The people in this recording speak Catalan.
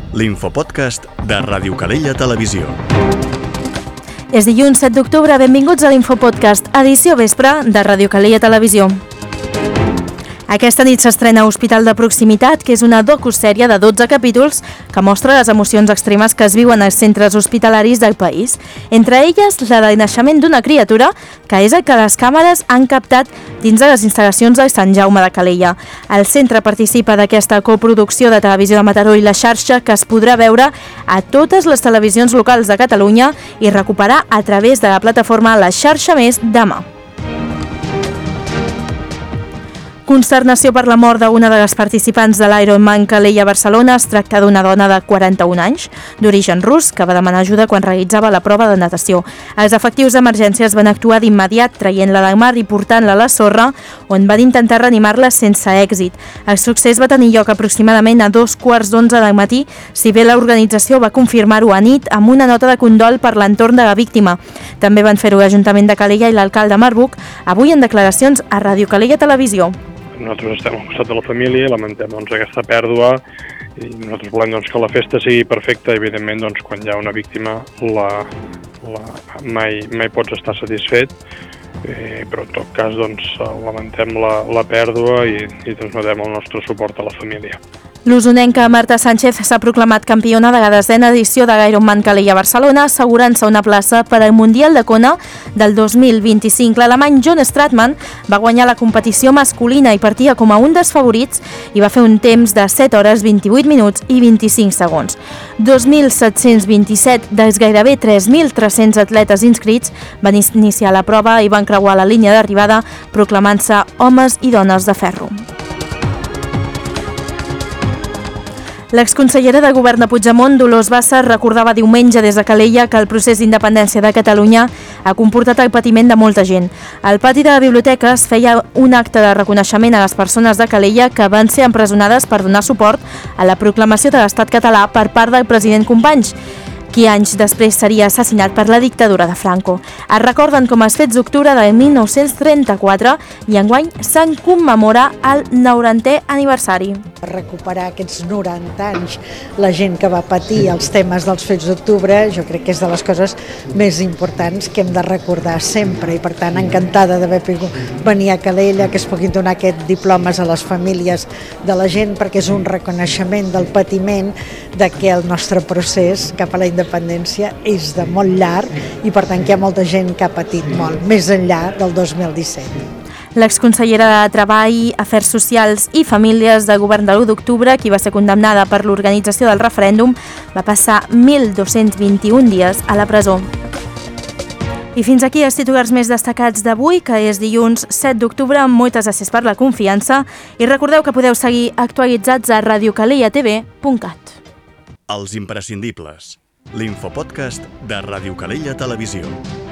l'infopodcast de Ràdio Calella Televisió. És dilluns 7 d'octubre, benvinguts a l'Infopodcast, edició vespre de Ràdio Calella Televisió. Aquesta nit s'estrena Hospital de Proximitat, que és una docusèrie de 12 capítols que mostra les emocions extremes que es viuen als centres hospitalaris del país. Entre elles, la del naixement d'una criatura, que és el que les càmeres han captat dins de les instal·lacions de Sant Jaume de Calella. El centre participa d'aquesta coproducció de Televisió de Mataró i la xarxa, que es podrà veure a totes les televisions locals de Catalunya i recuperar a través de la plataforma La Xarxa Més demà. Consternació per la mort d'una de les participants de l'Ironman Calella-Barcelona. Es tracta d'una dona de 41 anys, d'origen rus, que va demanar ajuda quan realitzava la prova de natació. Els efectius d'emergències van actuar d'immediat, traient-la del mar i portant-la a la sorra, on van intentar reanimar-la sense èxit. El succés va tenir lloc aproximadament a 2:15 del matí, si bé l'organització va confirmar-ho a nit amb una nota de condol per l'entorn de la víctima. També van fer-ho l'Ajuntament de Calella i l'alcalde Marc Buch, avui en declaracions a Ràdio Calella Televisió. Nosaltres estem al costat de la família, lamentem aquesta pèrdua i nosaltres volem que la festa sigui perfecta. Evidentment, quan hi ha una víctima mai pots estar satisfet, però en tot cas lamentem la pèrdua i transmetem el nostre suport a la família. L'usonenca Marta Sánchez s'ha proclamat campiona de la 10a edició de l'Ironman Calella-Barcelona, assegurant-se una plaça per al Mundial de Kona del 2025. L'alemany John Stratmann va guanyar la competició masculina i partia com a un dels favorits i va fer un temps de 7 hores, 28 minuts i 25 segons. 2.727 dels gairebé 3.300 atletes inscrits van iniciar la prova i van creuar la línia d'arribada proclamant-se homes i dones de ferro. L'exconsellera de Govern de Puigdemont, Dolors Bassa, recordava diumenge des de Calella que el procés d'independència de Catalunya ha comportat el patiment de molta gent. Al pati de la biblioteca es feia un acte de reconeixement a les persones de Calella que van ser empresonades per donar suport a la proclamació de l'Estat català per part del president Companys, qui anys després seria assassinat per la dictadura de Franco. Es recorden com els fets d'octubre de 1934 i enguany se'n commemora el 90è aniversari. Recuperar aquests 90 anys, la gent que va patir els temes dels fets d'octubre, jo crec que és de les coses més importants que hem de recordar sempre i per tant encantada d'haver pogut venir a Calella, que es puguin donar aquests diplomes a les famílies de la gent perquè és un reconeixement del patiment de que el nostre procés cap a la independència és de molt llarg i per tant que hi ha molta gent que ha patit molt, més enllà del 2017. L'exconsellera de Treball, Afers Socials i Famílies del govern de l'1 d'octubre, qui va ser condemnada per l'organització del referèndum, va passar 1.221 dies a la presó. I fins aquí els titulars més destacats d'avui, que és dilluns 7 d'octubre. Moltes gràcies per la confiança i recordeu que podeu seguir actualitzats a radiocaleiatv.cat. Els imprescindibles, l'infopodcast de Ràdio Calella Televisió.